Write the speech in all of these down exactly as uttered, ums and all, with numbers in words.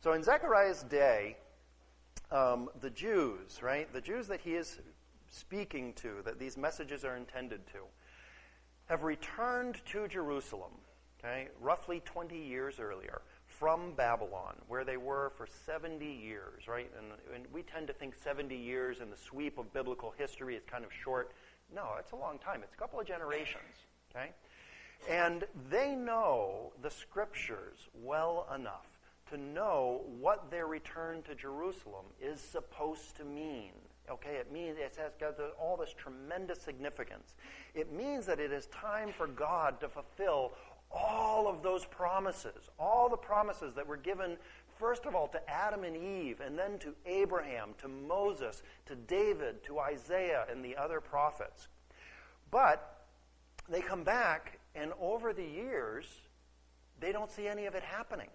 So in Zechariah's day, um, the Jews, right, the Jews that he is speaking to, that these messages are intended to, have returned to Jerusalem, okay, roughly twenty years earlier, from Babylon, where they were for seventy years, right? And, and we tend to think seventy years in the sweep of biblical history is kind of short. No, it's a long time. It's a couple of generations, okay? And they know the Scriptures well enough to know what their return to Jerusalem is supposed to mean. Okay, it means it has got all this tremendous significance. It means that it is time for God to fulfill all of those promises, all the promises that were given, first of all, to Adam and Eve, and then to Abraham, to Moses, to David, to Isaiah, and the other prophets. But they come back, and over the years, they don't see any of it happening.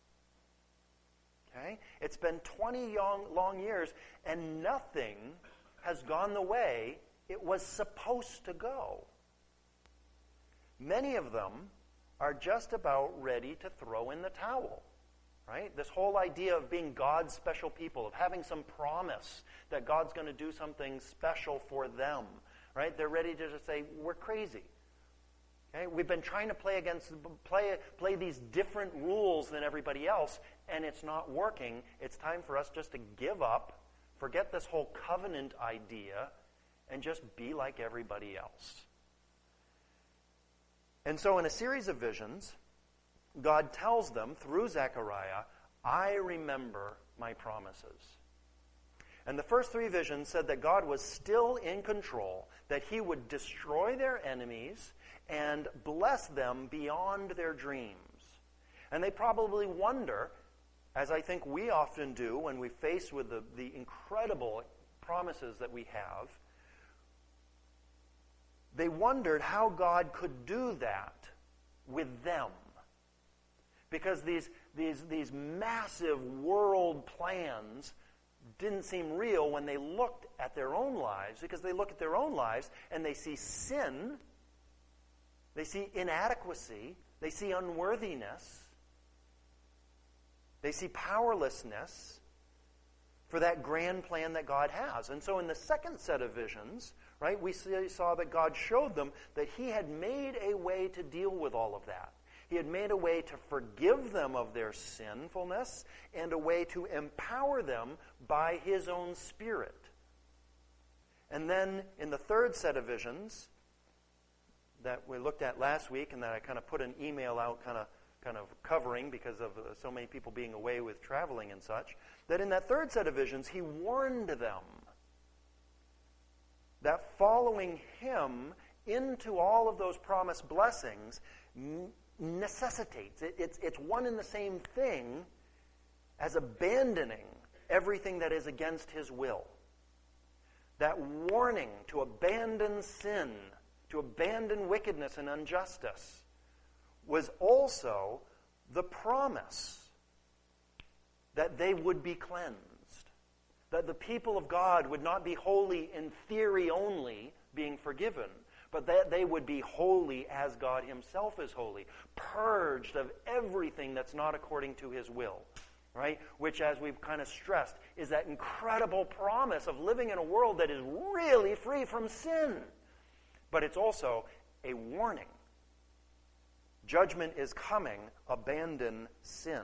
Okay? It's been twenty long, long years, and nothing has gone the way it was supposed to go. Many of them are just about ready to throw in the towel, right? This whole idea of being God's special people, of having some promise that God's going to do something special for them, right? They're ready to just say, we're crazy. Okay? We've been trying to play against, play, play these different rules than everybody else, and it's not working. It's time for us just to give up, forget this whole covenant idea, and just be like everybody else. And so in a series of visions, God tells them through Zechariah, I remember my promises. And the first three visions said that God was still in control, that he would destroy their enemies and bless them beyond their dreams. And they probably wonder, as I think we often do when we face with the, the incredible promises that we have, they wondered how God could do that with them. Because these, these, these massive world plans didn't seem real when they looked at their own lives, because they look at their own lives and they see sin, they see inadequacy, they see unworthiness, they see powerlessness for that grand plan that God has. And so in the second set of visions, right, we saw that God showed them that he had made a way to deal with all of that. He had made a way to forgive them of their sinfulness and a way to empower them by his own Spirit. And then in the third set of visions that we looked at last week, and that I kind of put an email out kind of kind of covering because of uh, so many people being away with traveling and such, that in that third set of visions, he warned them that following him into all of those promised blessings necessitates, it, it's, it's one and the same thing as abandoning everything that is against his will. That warning to abandon sin, to abandon wickedness and injustice, was also the promise that they would be cleansed. That the people of God would not be holy in theory only, being forgiven, but that they would be holy as God himself is holy, purged of everything that's not according to his will, right? Which, as we've kind of stressed, is that incredible promise of living in a world that is really free from sin. But it's also a warning. Judgment is coming. Abandon sin.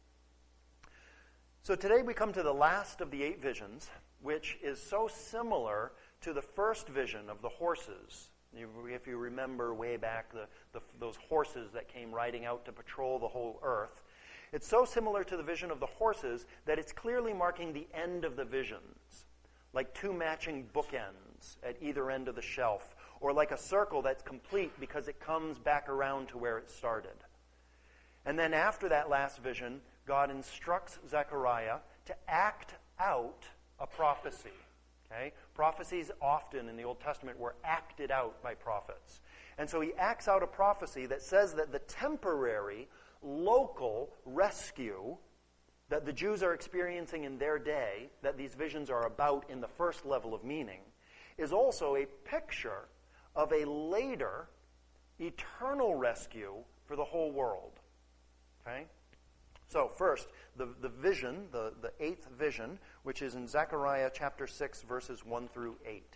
So today we come to the last of the eight visions, which is so similar to the first vision of the horses. If you remember way back, the, the, those horses that came riding out to patrol the whole earth. It's so similar to the vision of the horses that it's clearly marking the end of the visions, like two matching bookends at either end of the shelf, or like a circle that's complete because it comes back around to where it started. And then after that last vision, God instructs Zechariah to act out a prophecy. Okay? Prophecies often in the Old Testament were acted out by prophets. And so he acts out a prophecy that says that the temporary, local rescue that the Jews are experiencing in their day, that these visions are about in the first level of meaning, is also a picture of a later eternal rescue for the whole world. Okay? So first, the, the vision, the, the eighth vision, which is in Zechariah chapter six, verses one through eight.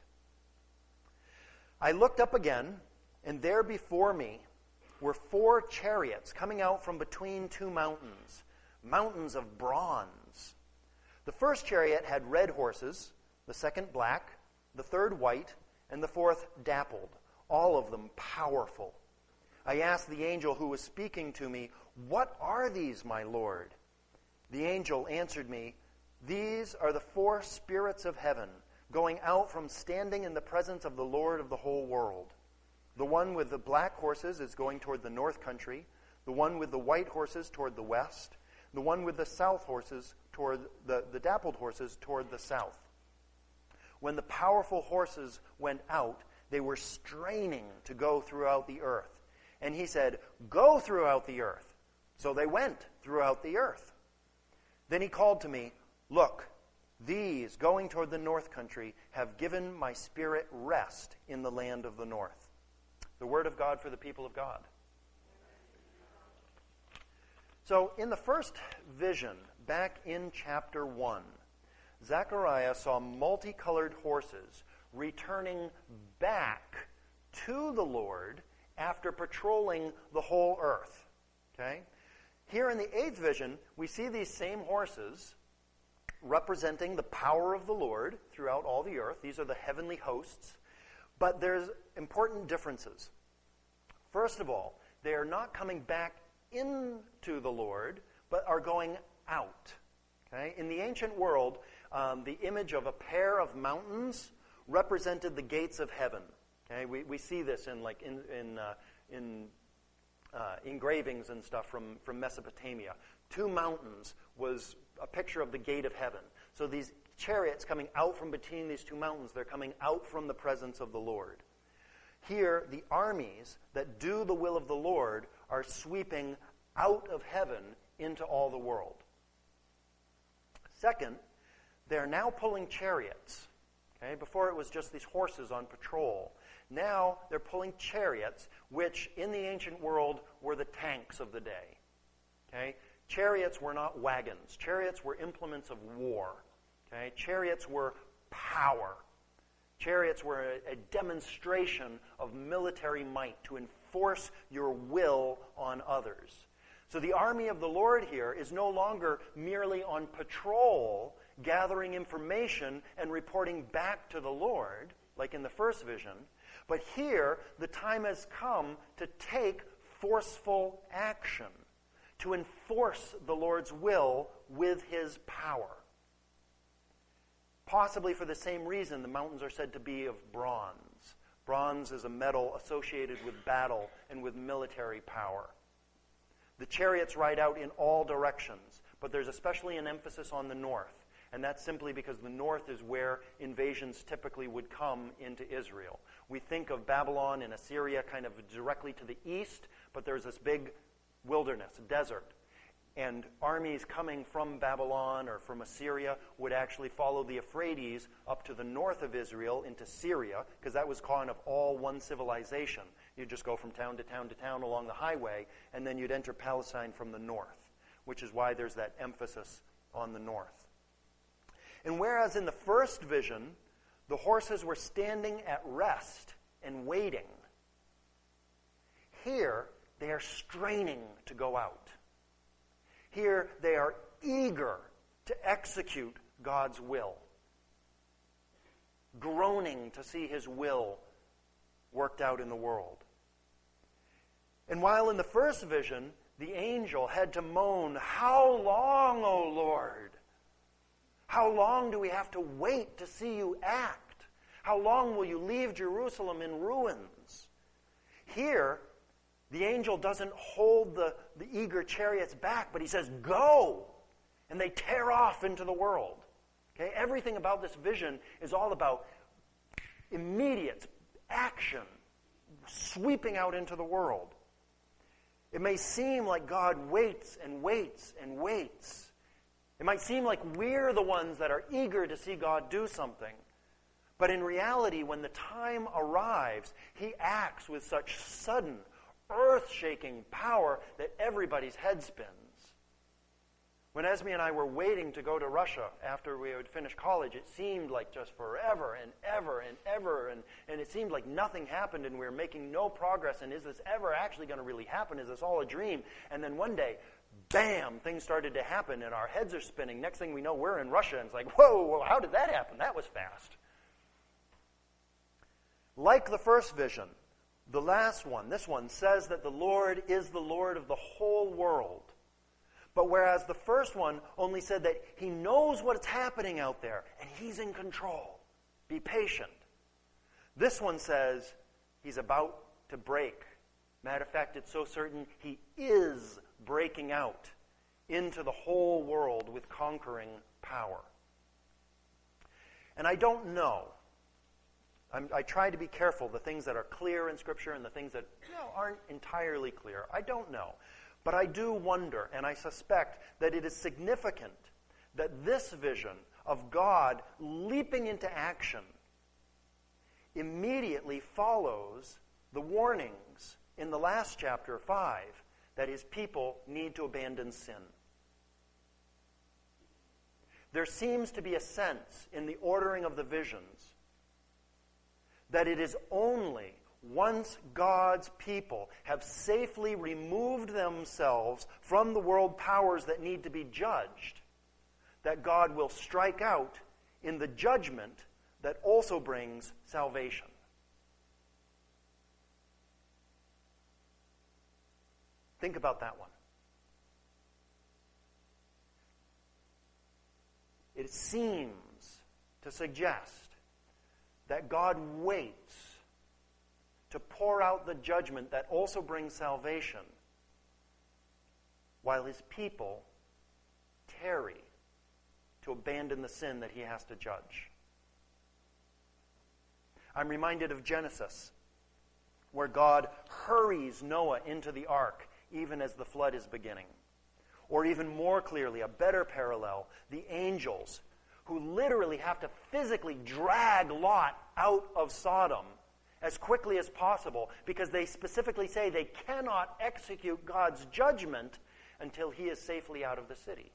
I looked up again, and there before me were four chariots coming out from between two mountains, mountains of bronze. The first chariot had red horses, the second black, the third white, and the fourth dappled, all of them powerful. I asked the angel who was speaking to me, "What are these, my Lord?" The angel answered me, "These are the four spirits of heaven, going out from standing in the presence of the Lord of the whole world. The one with the black horses is going toward the north country, the one with the white horses toward the west, the one with the south horses toward the, the dappled horses toward the south." When the powerful horses went out, they were straining to go throughout the earth. And he said, "Go throughout the earth." So they went throughout the earth. Then he called to me, "Look, these, going toward the north country, have given my spirit rest in the land of the north." The word of God for the people of God. So in the first vision, back in chapter one, Zechariah saw multicolored horses returning back to the Lord after patrolling the whole earth. Okay? Here in the eighth vision, we see these same horses representing the power of the Lord throughout all the earth. These are the heavenly hosts. But there's important differences. First of all, they are not coming back into the Lord, but are going out. Okay? In the ancient world, um, the image of a pair of mountains represented the gates of heaven. Okay? We we see this in like in in uh, in uh, engravings and stuff from from Mesopotamia. Two mountains was a picture of the gate of heaven. So these chariots coming out from between these two mountains, they're coming out from the presence of the Lord. Here, the armies that do the will of the Lord are sweeping out of heaven into all the world. Second, they're now pulling chariots. Okay? Before it was just these horses on patrol. Now they're pulling chariots, which in the ancient world were the tanks of the day. Okay? Chariots were not wagons. Chariots were implements of war. Okay? Chariots were power. Chariots were a, a demonstration of military might to enforce your will on others. So the army of the Lord here is no longer merely on patrol, gathering information and reporting back to the Lord, like in the first vision. But here, the time has come to take forceful action, to enforce the Lord's will with his power. Possibly for the same reason, the mountains are said to be of bronze. Bronze is a metal associated with battle and with military power. The chariots ride out in all directions, but there's especially an emphasis on the north. And that's simply because the north is where invasions typically would come into Israel. We think of Babylon and Assyria kind of directly to the east, but there's this big wilderness, a desert. And armies coming from Babylon or from Assyria would actually follow the Euphrates up to the north of Israel into Syria, because that was kind of all one civilization. You'd just go from town to town to town along the highway, and then you'd enter Palestine from the north, which is why there's that emphasis on the north. And whereas in the first vision, the horses were standing at rest and waiting, here they are straining to go out. Here they are eager to execute God's will, groaning to see his will worked out in the world. And while in the first vision, the angel had to moan, "How long, O Lord? How long do we have to wait to see you act? How long will you leave Jerusalem in ruins?" Here, the angel doesn't hold the, the eager chariots back, but he says, "Go!" And they tear off into the world. Okay? Everything about this vision is all about immediate action, sweeping out into the world. It may seem like God waits and waits and waits. It might seem like we're the ones that are eager to see God do something. But in reality, when the time arrives, he acts with such sudden, earth-shaking power that everybody's head spins. When Esme and I were waiting to go to Russia after we had finished college, it seemed like just forever and ever and ever, and, and it seemed like nothing happened and we were making no progress, and is this ever actually going to really happen? Is this all a dream? And then one day, bam, things started to happen and our heads are spinning. Next thing we know, we're in Russia, and it's like, whoa, whoa, how did that happen? That was fast. Like the first vision, the last one, this one, says that the Lord is the Lord of the whole world. But whereas the first one only said that he knows what's happening out there and he's in control, be patient. This one says he's about to break. Matter of fact, it's so certain he is breaking out into the whole world with conquering power. And I don't know. I'm, I try to be careful, the things that are clear in Scripture and the things that you know, aren't entirely clear. I don't know. But I do wonder, and I suspect that it is significant that this vision of God leaping into action immediately follows the warnings in the last chapter, five, that his people need to abandon sin. There seems to be a sense in the ordering of the visions that it is only once God's people have safely removed themselves from the world powers that need to be judged, that God will strike out in the judgment that also brings salvation. Think about that one. It seems to suggest that God waits to pour out the judgment that also brings salvation while his people tarry to abandon the sin that he has to judge. I'm reminded of Genesis, where God hurries Noah into the ark even as the flood is beginning. Or even more clearly, a better parallel, the angels who literally have to physically drag Lot out of Sodom as quickly as possible because they specifically say they cannot execute God's judgment until he is safely out of the city.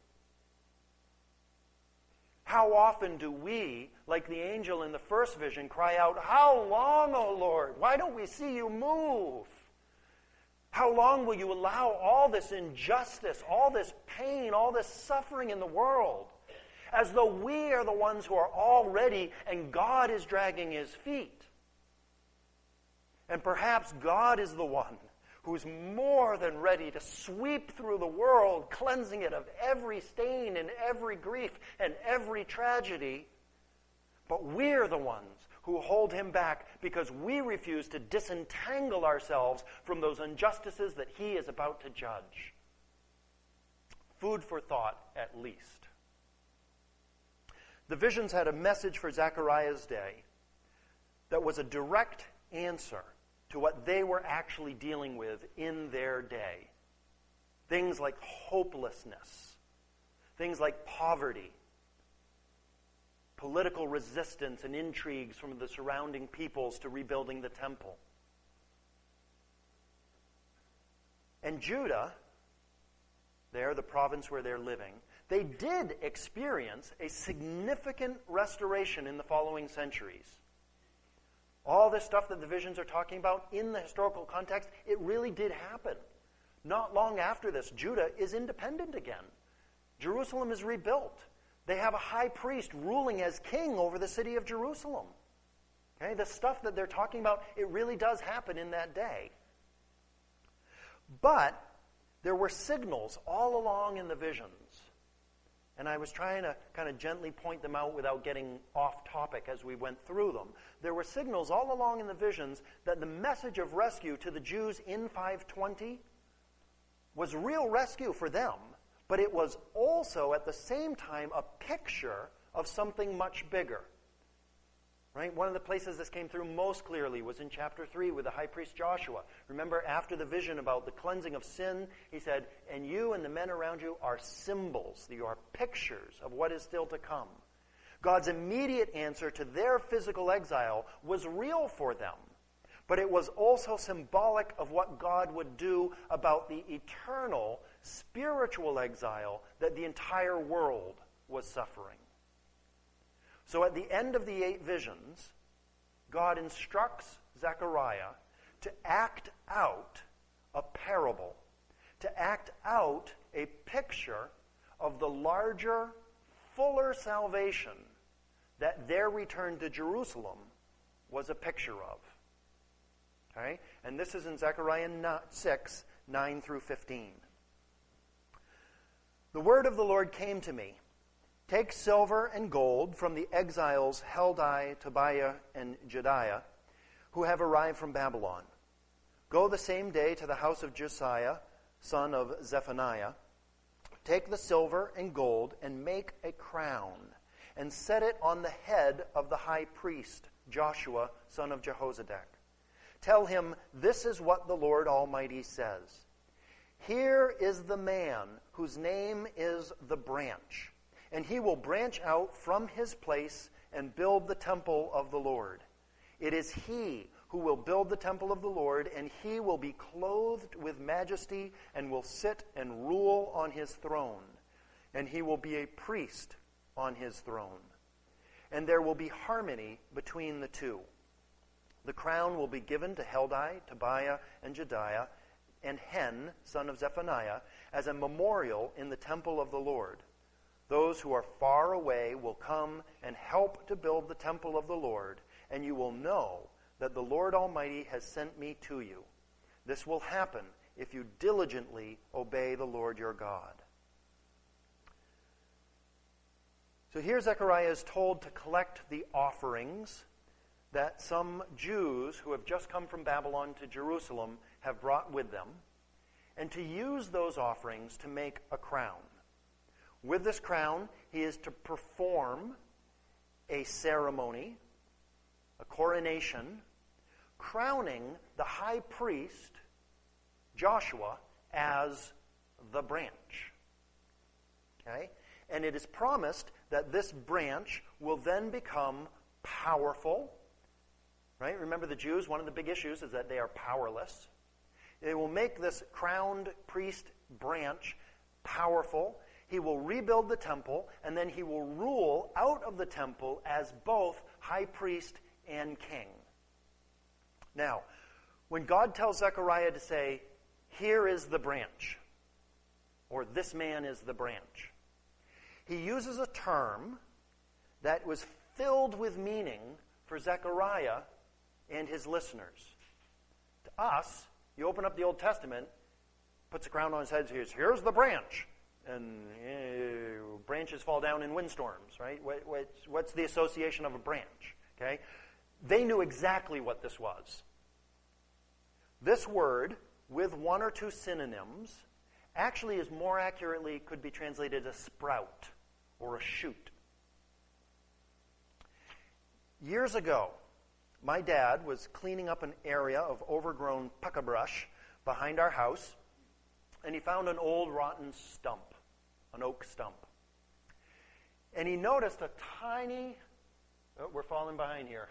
How often do we, like the angel in the first vision, cry out, "How long, O Lord? Why don't we see you move? How long will you allow all this injustice, all this pain, all this suffering in the world?" As though we are the ones who are all ready and God is dragging his feet. And perhaps God is the one who's more than ready to sweep through the world, cleansing it of every stain and every grief and every tragedy. But we're the ones who hold him back because we refuse to disentangle ourselves from those injustices that he is about to judge. Food for thought, at least. The visions had a message for Zechariah's day that was a direct answer to what they were actually dealing with in their day. Things like hopelessness, things like poverty, political resistance and intrigues from the surrounding peoples to rebuilding the temple. And Judah, there, the province where they're living, they did experience a significant restoration in the following centuries. All this stuff that the visions are talking about in the historical context, it really did happen. Not long after this, Judah is independent again. Jerusalem is rebuilt. They have a high priest ruling as king over the city of Jerusalem. Okay, the stuff that they're talking about, it really does happen in that day. But there were signals all along in the visions. And I was trying to kind of gently point them out without getting off topic as we went through them. There were signals all along in the visions that the message of rescue to the Jews in five twenty was real rescue for them, but it was also at the same time a picture of something much bigger. Right? One of the places this came through most clearly was in chapter three with the high priest Joshua. Remember, after the vision about the cleansing of sin, he said, "And you and the men around you are symbols, you are pictures of what is still to come." God's immediate answer to their physical exile was real for them, but it was also symbolic of what God would do about the eternal spiritual exile that the entire world was suffering. So at the end of the eight visions, God instructs Zechariah to act out a parable, to act out a picture of the larger, fuller salvation that their return to Jerusalem was a picture of. Okay? And this is in Zechariah six, nine through fifteen. The word of the Lord came to me. Take silver and gold from the exiles Heldai, Tobiah, and Jedaiah, who have arrived from Babylon. Go the same day to the house of Josiah, son of Zephaniah. Take the silver and gold and make a crown, and set it on the head of the high priest, Joshua, son of Jehozadak. Tell him, this is what the Lord Almighty says. Here is the man whose name is the branch, and he will branch out from his place and build the temple of the Lord. It is he who will build the temple of the Lord, and he will be clothed with majesty and will sit and rule on his throne, and he will be a priest on his throne. And there will be harmony between the two. The crown will be given to Heldai, Tobiah, and Jedaiah, and Hen, son of Zephaniah, as a memorial in the temple of the Lord. Those who are far away will come and help to build the temple of the Lord, and you will know that the Lord Almighty has sent me to you. This will happen if you diligently obey the Lord your God. So here Zechariah is told to collect the offerings that some Jews who have just come from Babylon to Jerusalem have brought with them, and to use those offerings to make a crown. With this crown, he is to perform a ceremony, a coronation, crowning the high priest, Joshua, as the branch. Okay? And it is promised that this branch will then become powerful. Right? Remember the Jews, one of the big issues is that they are powerless. It will make this crowned priest branch powerful. He will rebuild the temple, and then he will rule out of the temple as both high priest and king. Now, when God tells Zechariah to say, here is the branch, or this man is the branch, he uses a term that was filled with meaning for Zechariah and his listeners. To us, you open up the Old Testament, puts a crown on his head, says, here's the branch. And uh, branches fall down in windstorms, right? What, what's, what's the association of a branch? Okay? They knew exactly what this was. This word, with one or two synonyms, actually is more accurately could be translated a sprout or a shoot. Years ago, my dad was cleaning up an area of overgrown pucka brush behind our house, and he found an old rotten stump, an oak stump. And he noticed a tiny, oh, we're falling behind here.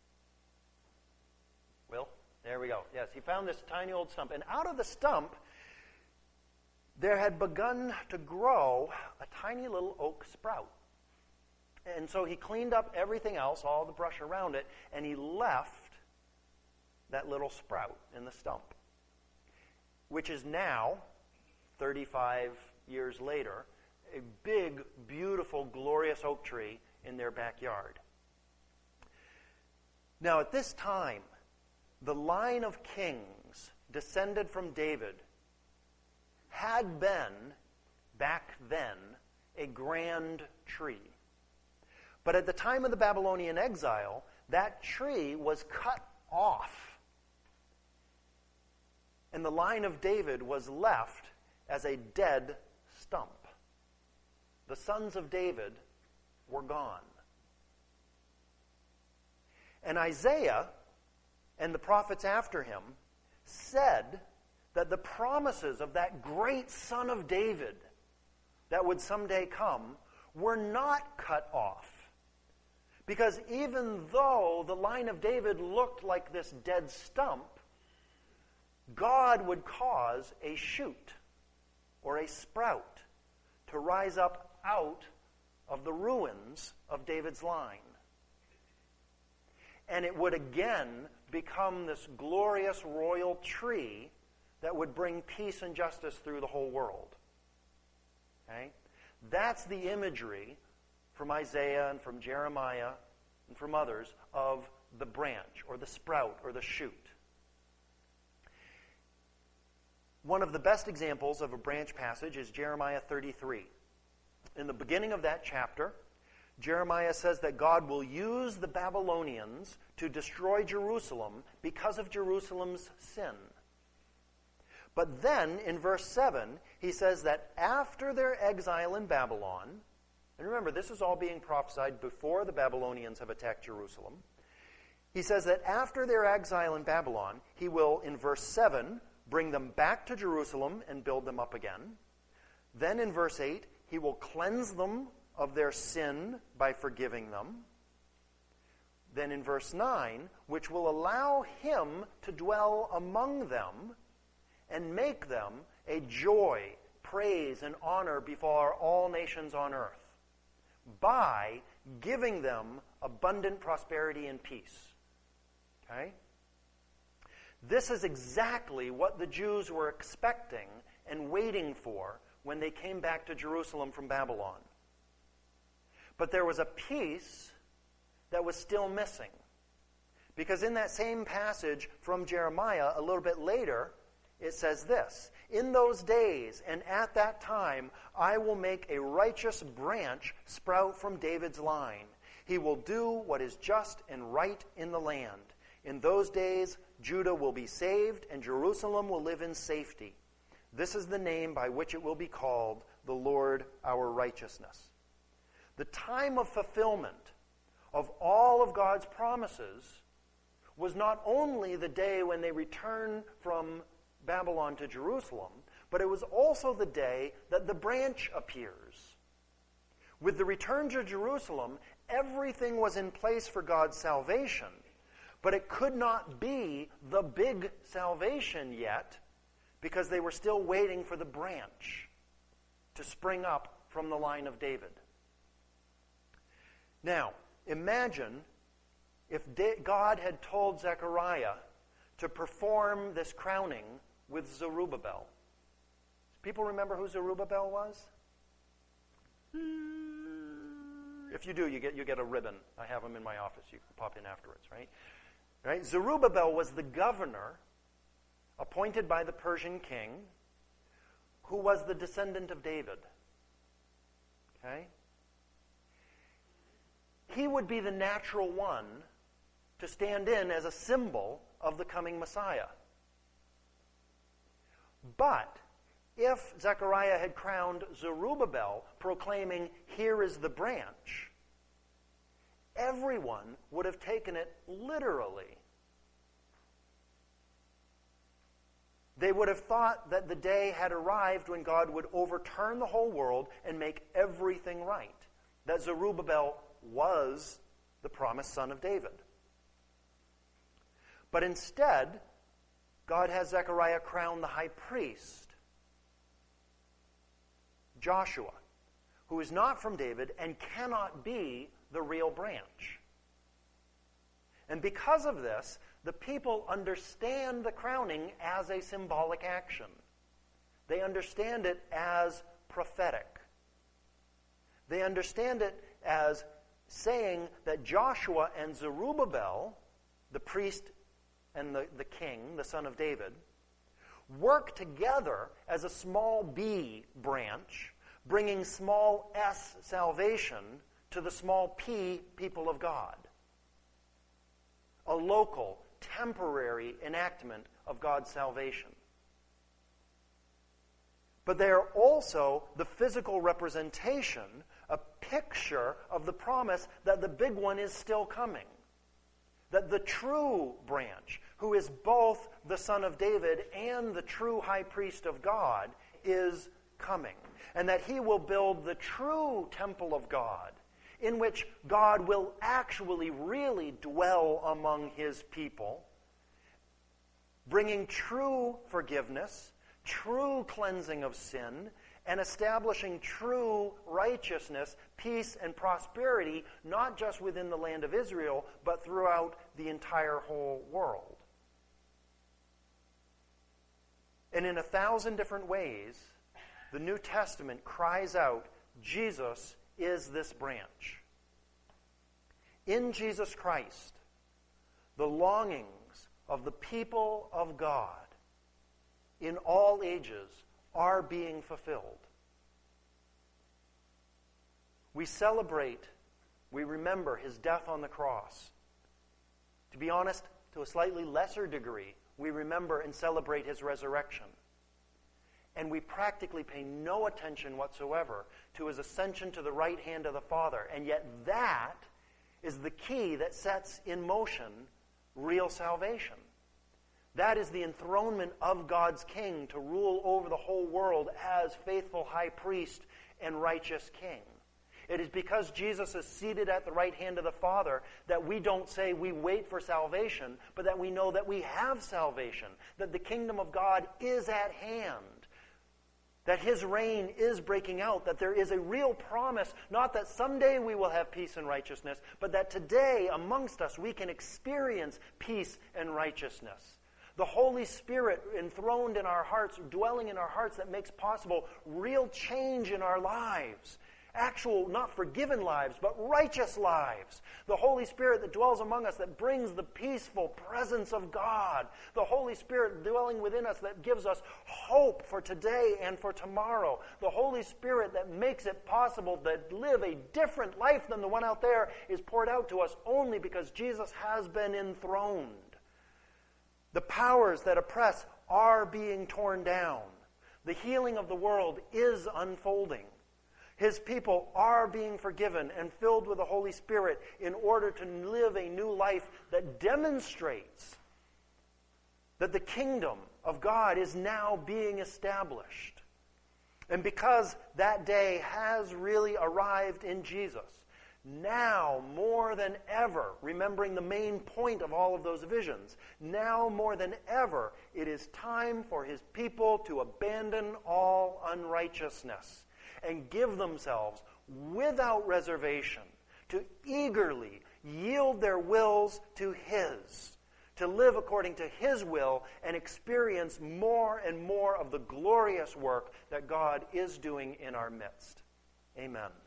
Will, there we go. Yes, he found this tiny old stump. And out of the stump, there had begun to grow a tiny little oak sprout. And so he cleaned up everything else, all the brush around it, and he left that little sprout in the stump, which is now, thirty-five years later, a big, beautiful, glorious oak tree in their backyard. Now, at this time, the line of kings descended from David had been, back then, a grand tree. But at the time of the Babylonian exile, that tree was cut off. And the line of David was left as a dead stump. The sons of David were gone. And Isaiah and the prophets after him said that the promises of that great son of David that would someday come were not cut off, Because even though the line of David looked like this dead stump, God would cause a shoot or a sprout to rise up out of the ruins of David's line. And it would again become this glorious royal tree that would bring peace and justice through the whole world. Okay? That's the imagery from Isaiah and from Jeremiah and from others of the branch or the sprout or the shoot. One of the best examples of a branch passage is Jeremiah thirty-three. In the beginning of that chapter, Jeremiah says that God will use the Babylonians to destroy Jerusalem because of Jerusalem's sin. But then, in verse seven, he says that after their exile in Babylon, and remember, this is all being prophesied before the Babylonians have attacked Jerusalem. He says that after their exile in Babylon, he will, in verse seven, bring them back to Jerusalem and build them up again. Then in verse eight, he will cleanse them of their sin by forgiving them. Then in verse nine, which will allow him to dwell among them and make them a joy, praise, and honor before all nations on earth, by giving them abundant prosperity and peace. Okay? This is exactly what the Jews were expecting and waiting for when they came back to Jerusalem from Babylon. But there was a piece that was still missing. Because in that same passage from Jeremiah, a little bit later, it says this: "In those days and at that time, I will make a righteous branch sprout from David's line. He will do what is just and right in the land. In those days, Judah will be saved, and Jerusalem will live in safety. This is the name by which it will be called, the Lord our righteousness." The time of fulfillment of all of God's promises was not only the day when they return from Babylon to Jerusalem, but it was also the day that the branch appears. With the return to Jerusalem, everything was in place for God's salvation, but it could not be the big salvation yet because they were still waiting for the branch to spring up from the line of David. Now, imagine if God had told Zechariah to perform this crowning with Zerubbabel. People remember who Zerubbabel was? If you do, you get you get a ribbon. I have them in my office. You can pop in afterwards, right? Right? Zerubbabel was the governor appointed by the Persian king who was the descendant of David. Okay? He would be the natural one to stand in as a symbol of the coming Messiah. But if Zechariah had crowned Zerubbabel, proclaiming, "Here is the branch," everyone would have taken it literally. They would have thought that the day had arrived when God would overturn the whole world and make everything right. That Zerubbabel was the promised son of David. But instead, God has Zechariah crown the high priest, Joshua, who is not from David and cannot be the real branch. And because of this, the people understand the crowning as a symbolic action. They understand it as prophetic. They understand it as saying that Joshua and Zerubbabel, the priest and the, the king, the son of David, work together as a small b branch, bringing small s salvation to the small p people of God. A local, temporary enactment of God's salvation. But they are also the physical representation, a picture of the promise that the big one is still coming. That the true branch, who is both the son of David and the true high priest of God, is coming. And that he will build the true temple of God in which God will actually really dwell among his people, bringing true forgiveness, true cleansing of sin, and establishing true righteousness, peace, and prosperity, not just within the land of Israel, but throughout the entire whole world. And in a thousand different ways, the New Testament cries out, Jesus is this branch. In Jesus Christ, the longings of the people of God in all ages are being fulfilled. We celebrate, we remember his death on the cross. To be honest, to a slightly lesser degree, we remember and celebrate his resurrection. And we practically pay no attention whatsoever to his ascension to the right hand of the Father. And yet that is the key that sets in motion real salvation. That is the enthronement of God's King to rule over the whole world as faithful high priest and righteous king. It is because Jesus is seated at the right hand of the Father that we don't say we wait for salvation, but that we know that we have salvation, that the kingdom of God is at hand, that his reign is breaking out, that there is a real promise, not that someday we will have peace and righteousness, but that today amongst us we can experience peace and righteousness. The Holy Spirit enthroned in our hearts, dwelling in our hearts, that makes possible real change in our lives. Actual, not forgiven lives, but righteous lives. The Holy Spirit that dwells among us that brings the peaceful presence of God. The Holy Spirit dwelling within us that gives us hope for today and for tomorrow. The Holy Spirit that makes it possible to live a different life than the one out there is poured out to us only because Jesus has been enthroned. The powers that oppress are being torn down. The healing of the world is unfolding. His people are being forgiven and filled with the Holy Spirit in order to live a new life that demonstrates that the kingdom of God is now being established. And because that day has really arrived in Jesus, now more than ever, remembering the main point of all of those visions, now more than ever, it is time for his people to abandon all unrighteousness and give themselves without reservation to eagerly yield their wills to his, to live according to his will and experience more and more of the glorious work that God is doing in our midst. Amen.